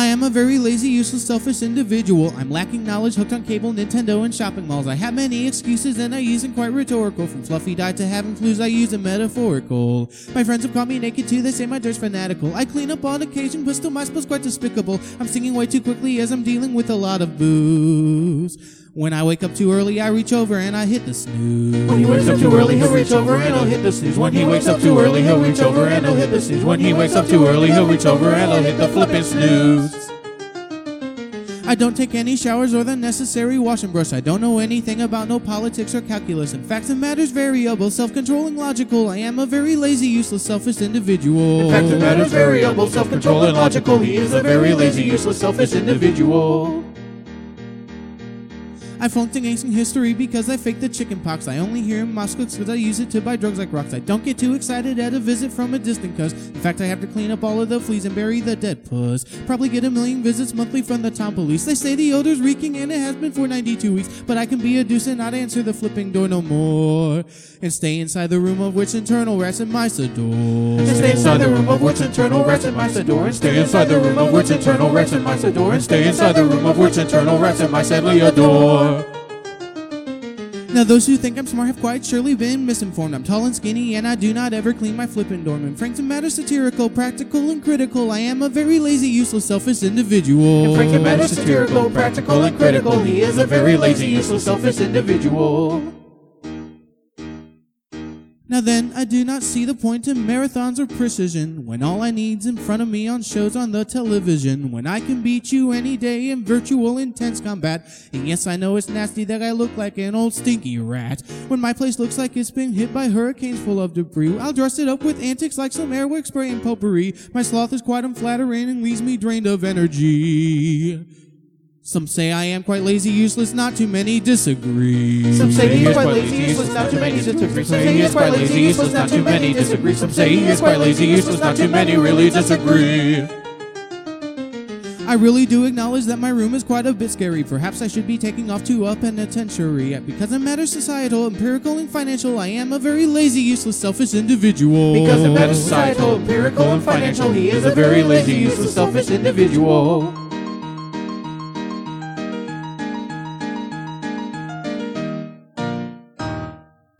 I am a very lazy, useless, selfish individual. I'm lacking knowledge, hooked on cable, Nintendo, and shopping malls. I have many excuses and I use them quite rhetorical. From fluffy dye to having flus, I use them metaphorical. My friends have caught me naked too, they say my dirt's fanatical. I clean up on occasion, but still my spell's quite despicable. I'm singing way too quickly as I'm dealing with a lot of booze. When I wake up too early, I reach over and I hit the snooze. When he wakes up too early, he'll reach over and he'll hit the snooze. When he wakes up too early, he'll reach over and he'll hit the snooze. When he wakes up too early, he'll reach over and he'll hit the flippin' snooze. I don't take any showers or the necessary wash and brush. I don't know anything about no politics or calculus. In facts and matters variable, self-controlling, logical. I am a very lazy, useless, selfish individual. In facts and matters variable, self-controlling, logical. He is a very lazy, useless, selfish individual. I flunked in ancient history because I faked the chicken pox. I only hear Moscow because I use it to buy drugs like rocks. I don't get too excited at a visit from a distant cuz. In fact, I have to clean up all of the fleas and bury the dead puss. Probably get 1 million visits monthly from the town police. They say the odor's reeking and it has been for 92 weeks. But I can be a deuce and not answer the flipping door no more. And stay inside the room of which internal rats and mice adore. And stay inside the room of which internal rats and mice adore. And stay inside the room of which internal rats and mice adore. And stay inside the room of which internal rats and mice sadly adore. Now those who think I'm smart have quite surely been misinformed. I'm tall and skinny and I do not ever clean my flippin' dorm. In Frank and Matter satirical, practical and critical, I am a very lazy, useless, selfish individual. In Frank and Matter satirical, practical and critical, he is a very lazy, useless, selfish individual. Now then, I do not see the point in marathons or precision when all I need's in front of me on shows on the television. When I can beat you any day in virtual intense combat. And yes, I know it's nasty that I look like an old stinky rat. When my place looks like it's been hit by hurricanes full of debris, I'll dress it up with antics like some airwick spray and potpourri. My sloth is quite unflattering and leaves me drained of energy. Some say I am quite lazy, useless, not too many disagree. Some say he is quite lazy, useless, not too many disagree. Some say he is quite lazy, useless, not too many disagree. Some say he is quite lazy, useless, not too many really disagree. I really do acknowledge that my room is quite a bit scary. Perhaps I should be taking off to a penitentiary. Because it matters societal, empirical, and financial, I am a very lazy, useless, selfish individual. Because it matters societal, empirical, and financial, he is a very lazy, useless, selfish individual.